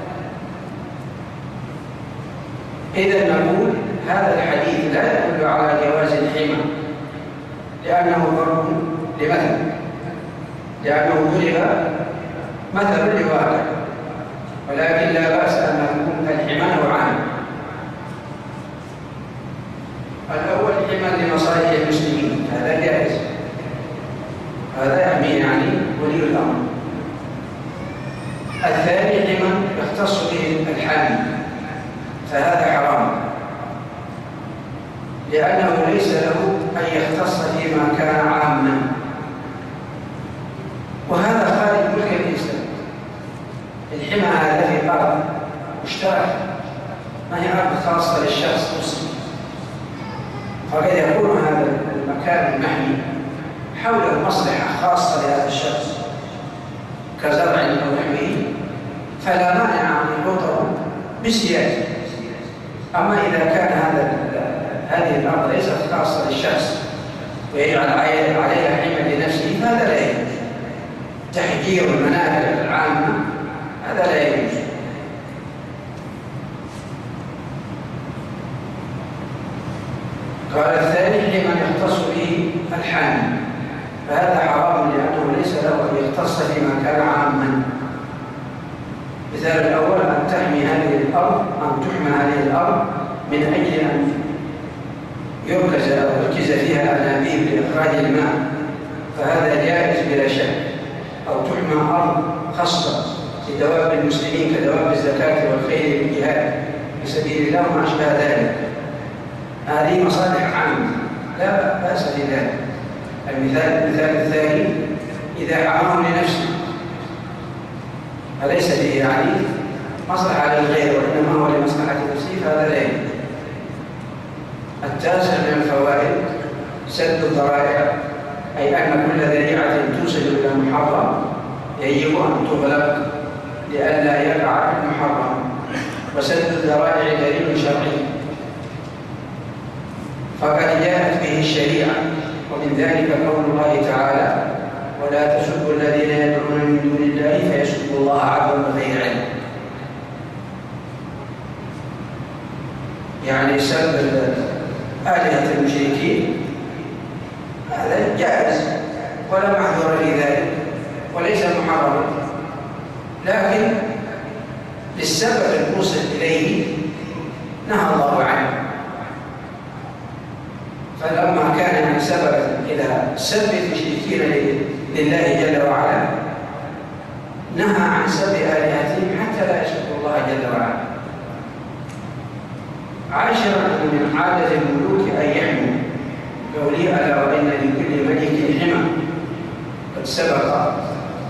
Speaker 3: إذا نقول هذا الحديث لا يدل على جواز الحمى لأنه ضرب لمثل، لأنه ضرب مثل لواقع، ولكن لا بأس أن يكون الحمى نوعان. الأول حمى لمصالح المسلمين، هذا جائز، هذا يحمي يعني ولي الأمر. الثاني حمى يختص به الحامي، فهذا حرام لأنه ليس له أن يختص فيما كان عاما، وهذا خارج ملك الإنسان. الحمى هذا في أرض مشترك، ما هي أرض خاصة للشخص المسلم، فقد يكون هذا المكان المحمي حوله مصلحة خاصة لهذا الشخص كزرع أو نحوه، فلا مانع أن يحوطه بسياسة. أما إذا كان هذا هذه الأرض ليست خاصة للشخص ويجعل عليها حمى لنفسه فهذا لا يجوز. تحجير المنافع العامة هذا لا يجوز. قال الثاني لمن يختص به الحامي، فهذا حرام لأنه ليس له أن يختص فيما كان عاما. مثال الأول أن تحمي هذه الأرض، أن تحمى هذه الأرض من أجل أن يركز أو يركز فيها أنابيب لإخراج الماء، فهذا جائز بلا شك. أو تحمى أرض خاصة لدواب المسلمين كدواب الزكاة والخير والجهاد في سبيل الله وما أشبه ذلك، هذه مصالح عامة لا بأس بذلك. المثال المثال الثاني إذا حماه لنفسه فليس به يعني مصلحة للغير وإنما هو لمصلحة نفسه، فهذا لا يجوز. التاسع من الفوائد سد الذرائع، أي أن كل ذريعة توصل إلى المحرم يجب أن تغلق لئلا يقع المحرم، وسد الذرائع دليل شرعي فقد جاءت به الشريعة، ومن ذلك قول الله تعالى ولا تسبوا الذين يدعون من دون الله فيسبوا الله عدوا بغير علم. يعني سب آلهة المشركين هذا جائز ولا محظور في ذلك وليس محرما، لكن للسبب الموصل إليه نهى الله عنه، فلما كان سببا إلى سب المشركين لله جل وعلا نهى عن سب آلهتهم حتى لا يسبوا الله جل وعلا. عاشرا من عادة الملوك أن يحموا، قولي ألا وإن لكل ملك حمى، قد سبق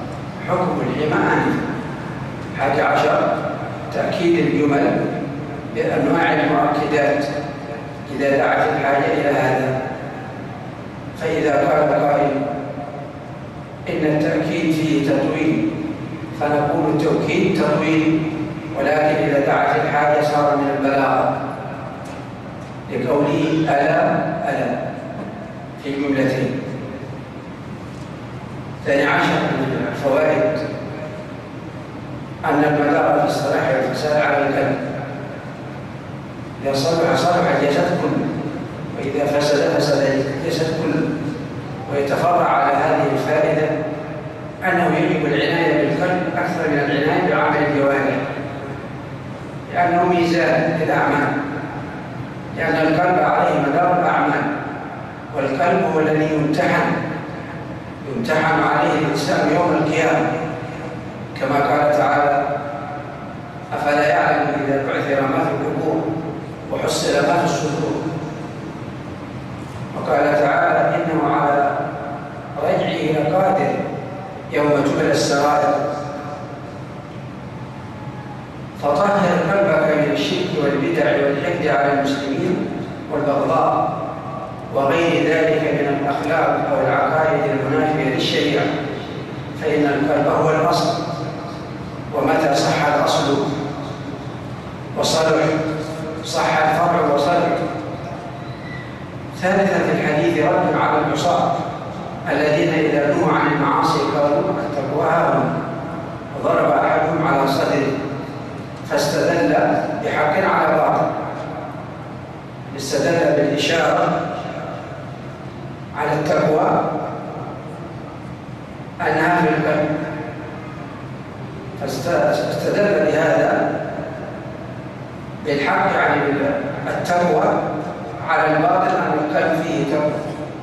Speaker 3: حكم الحمى آنفا. حادي عشر تأكيد الجمل بأنواع المؤكدات إذا دعت الحاجة إلى هذا. فإذا قال قائل إن التأكيد فيه تطويل فنقول التوكيد تطويل، ولكن إذا دعت الحاجة صار من البلاغة لقوله ألا ألا في جملتين. ثاني عشر من الفوائد أن المدار في الصلاح والفساد على القلب. إذا صلح صلح الجسد كله، وإذا فسد فسد الجسد كله. ويتفرع على هذه الفائدة أنه يجب العناية بالقلب أكثر من العناية بعمل الجوارح، لأنه ميزان للأعمال، لأن القلب عليه مدار الأعمال، والقلب هو الذي يمتحن يمتحن عليه الإنسان يوم القيامة، كما قال تعالى: أفلا يعلم إذا بعثر ما في القبور وحصل ما في الصدور. وقال تعالى: إنه على رجعه لقادر يوم تبلى السرائر. فطهر قلبك من الشرك والبدع والحقد على المسلمين والبغضاء وغير ذلك من الأخلاق أو العقائد المنافية للشريعة، فإن القلب هو الأصل، ومتى صح الأصل وصلح صح الفرع وصلح. ثالثا في الحديث رد على العصاة الذين إذا نهوا عن المعاصي قالوا التقوى هاهنا، وضرب أحدهم على صدره فاستدل بحق على باطل. استدل بالإشارة على التقوى أنها في القلب، فاستدل بهذا بالحق يعني التقوى على الباطل أن القلب فيه تقوى،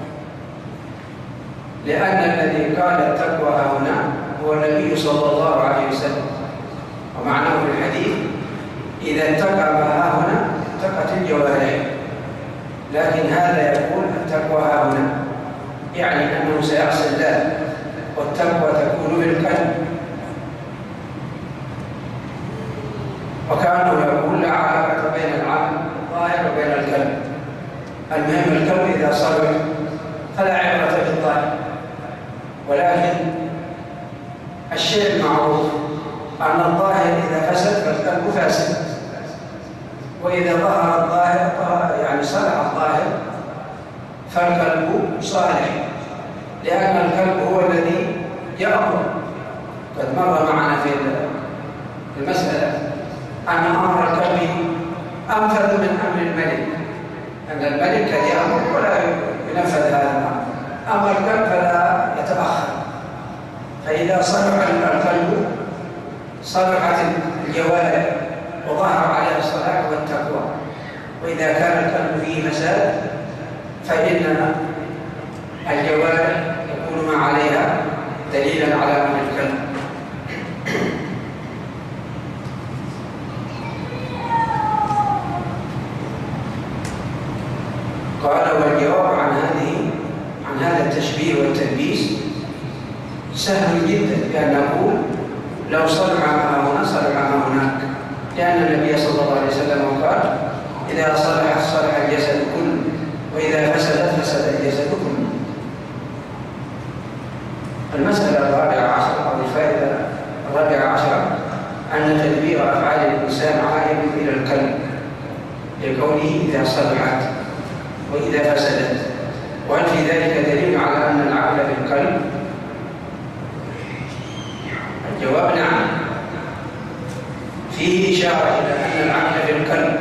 Speaker 3: لأن الذي قال التقوى هنا هو النبي صلى الله عليه وسلم. ومعناه في الحديث: إذا اتقى ما هنا اتقت الجوارح، لكن هذا يقول التقوى هنا، يعني أنه سيعصي الله، والتقوى تكون بالقلب. وكانه يقول لا علاقة بين العقل الظاهر وبين القلب. المهم القلب إذا صلح فلا عبرة بالظاهر، ولكن الشيء المعروف أن الظاهر إذا فسد فالقلب فاسد، وإذا ظهر الظاهر يعني صلح الظاهر فالقلب صالح، لأن القلب هو الذي يأمر. قد مر معنا في المسألة أن أمر القلب أنفذ من أمر الملك، أن الملك قد يأمر ولا ينفذ هذا الأمر، أما القلب فلا يتأخر. فإذا صلح القلب صلحت الجوارح وظهر عليها الصلاح والتقوى، وإذا كان القلب فيه فساد فإن الجوارح يكون ما عليها دليلا على أمر القلب. قال: والجواب عن هذه عن هذا التشبيه والتلبيس سهل جدا، بأن نقول لو صلح ما هنا صلح ما هناك، لأن النبي صلى الله عليه وسلم قال: إذا صلح صلح الجسد كله، وإذا فسدت فسد الجسد كله. المسألة الرابعة عشر أو الفائدة الرابعة عشر أن تدبير أفعال الإنسان عائد إلى القلب، لقوله إذا صلحت وإذا فسدت. وهل في ذلك دليل على أن العقل في القلب؟ الجواب نعم، فيه إشارة إلى أن العقل في القلب،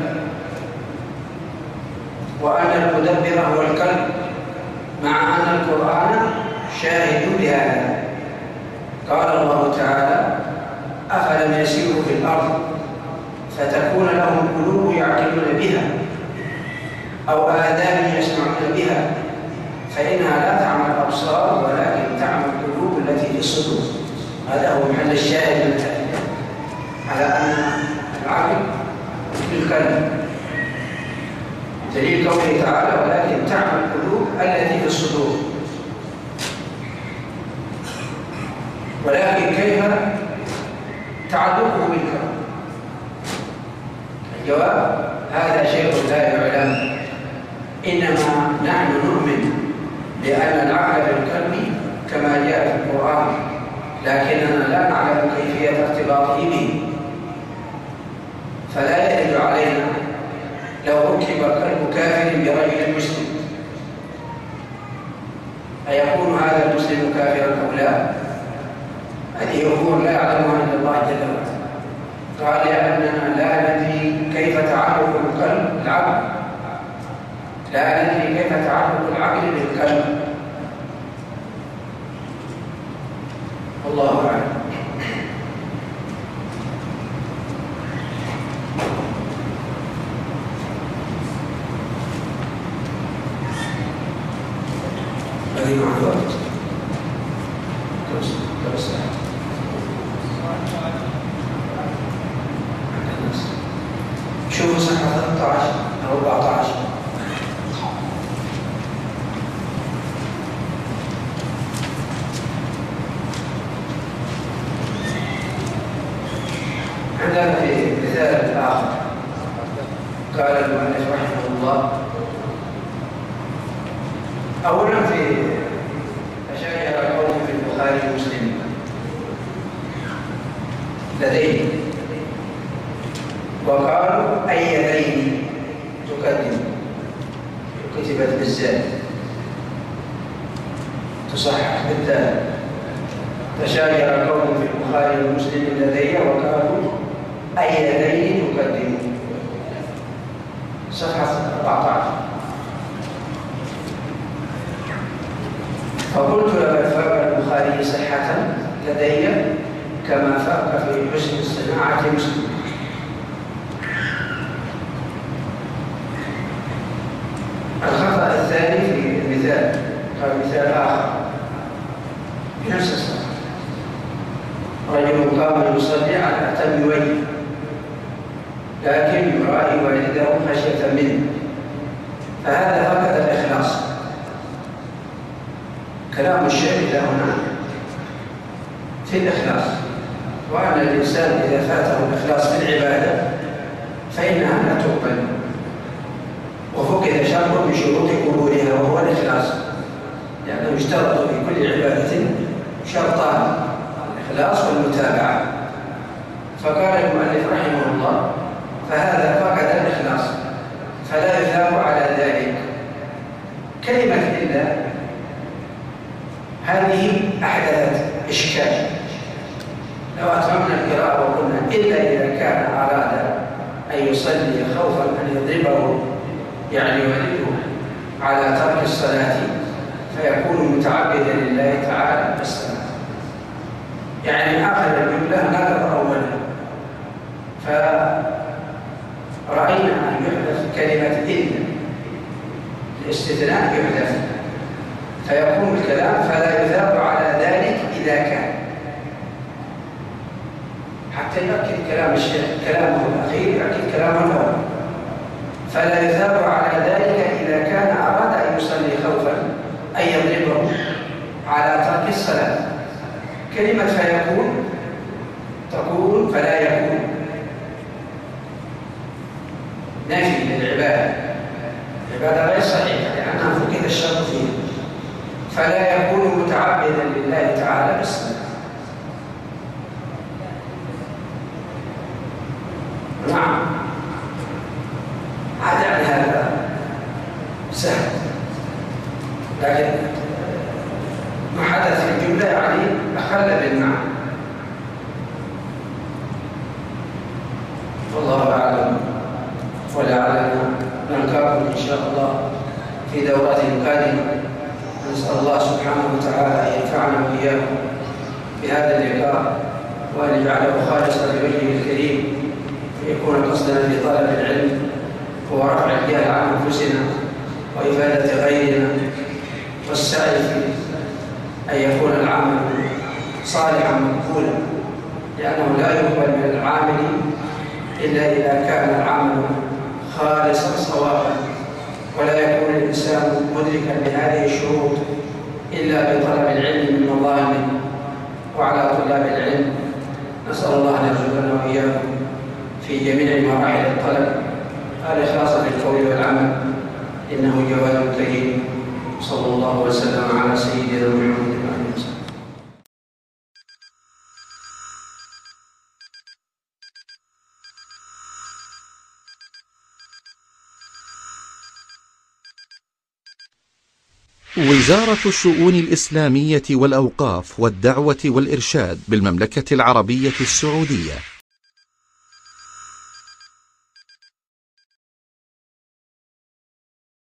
Speaker 3: وأن المدبر هو القلب، مع أن القرآن شاهد بهذا. قال الله تعالى: أفلم يسيروا في الأرض فتكون لهم قلوب يعقلون بها أو آذان يسمعون بها فإنها لا تعمى الأبصار ولكن تعمى القلوب التي في الصدور. هذا هو محل الشاهد من الآية على أن العقل في القلب، دليل قوله تعالى: ولكن تعمى القلوب التي في الصدور. ولكن كيف تعلقه بالقلب؟ الجواب: هذا شيء لا يعلم، إنما نحن نؤمن بأن العقل بالقلب كما جاء في القرآن، لكننا لا نعلم كيفية ارتباطه به، فلا يرد علينا لو ركب قلب كافر برجل مسلم أيكون هذا المسلم كافرا أو لا؟ هذه أمور لا يعلمها إلا الله جل وعلا. قال: لأننا لا ندري كيف تعلق القلب العقل لا ندري كيف تعلق العقل بالقلب. الله أعلم. هذه معلومات درس شوفوا صفحة ثلاثة عشر أو أربعة عشر. عندنا في مثال آخر قال المؤلف رحمه الله: أولا في أشار القوم في البخاري ومسلم لديه وقالوا: أي يدين تقدم؟ كتبت بالزاد تصحح بالدال. تشاجر القوم في البخاري ومسلم لدي وقالوا: أي يدين تقدم؟ صفحة أربعة عشر. فقلت: لقد فرق البخاري صحة لدي كما فرق في حسن الصناعة مسلم. الخطأ الثاني في المثال، قال مثال آخر في نفس الصلاة: رجل قام يصلي على أتم وجه لكن يرائي والده خشية منه، فهذا فقد الإخلاص. كلام الشيخ له هنا في الإخلاص، وأن الإنسان إذا فاته الإخلاص في العبادة فإنها لا تقبل، وفقد شرط من شروط قبولها وهو الإخلاص، لأنه يشترط في كل عبادة شرطان: الإخلاص والمتابعة. فقال المؤلف رحمه الله: فهذا فقد الإخلاص فلا يثاب على ذلك. كلمة إلا هذه أحدثت إشكال. لو أتممنا القراءة وقلنا: إلا إذا كان أراد أن يصلي خوفا أن يضربه يعني والده على ترك الصلاة فيكون متعبدا لله تعالى بالصلاة. يعني آخر الجملة نقر أولا، فرأينا أن يحدث كلمة إلا، الاستثناء يحدث فيكون الكلام فلا يثاب على ذلك إذا كان، حتى يؤكد كلام الشيخ كلامه الأخير يؤكد كلامه الأول: فلا يثاب على ذلك إذا كان أراد أن يصلي خوفا أن يضربه على ترك الصلاة. كلمة فيكون تكون فلا يكون نفي للعبادة، العبادة غير صحيحة لأنها فقد الشرط فيها، فلا يكون متعبدا لله تعالى بالصلاة. نعم، عاد يعني هذا سهل، لكن ما حدث في الجملة يعني أخل بالمعنى. والله أعلم، ولعلنا نلقاكم إن شاء الله في دورات قادمة. نسأل الله سبحانه وتعالى أن ينفعنا وإياكم بهذا اللقاء، وأن يجعله خالصا لوجهه الكريم، ويكون قصدنا في طلب العلم هو رفع الجهل عن أنفسنا وإفادة غيرنا، والسعي في أن يكون العمل صالحا مقبولا، لأنه لا يقبل من العامل إلا إذا كان العمل خالصا صوابا، ولا يكون الإنسان مدركا لهذه الشروط إلا بطلب العلم من الله منه. وعلى طلاب العلم نسأل الله أن يرزقنا وإياكم في جميع مراحل الطلب الإخلاص في القول والعمل، إنه جواد كريم. صلى الله وسلم على سيدنا محمد وعلى آله.
Speaker 1: وزارة الشؤون الإسلامية والأوقاف والدعوة والإرشاد بالمملكة العربية السعودية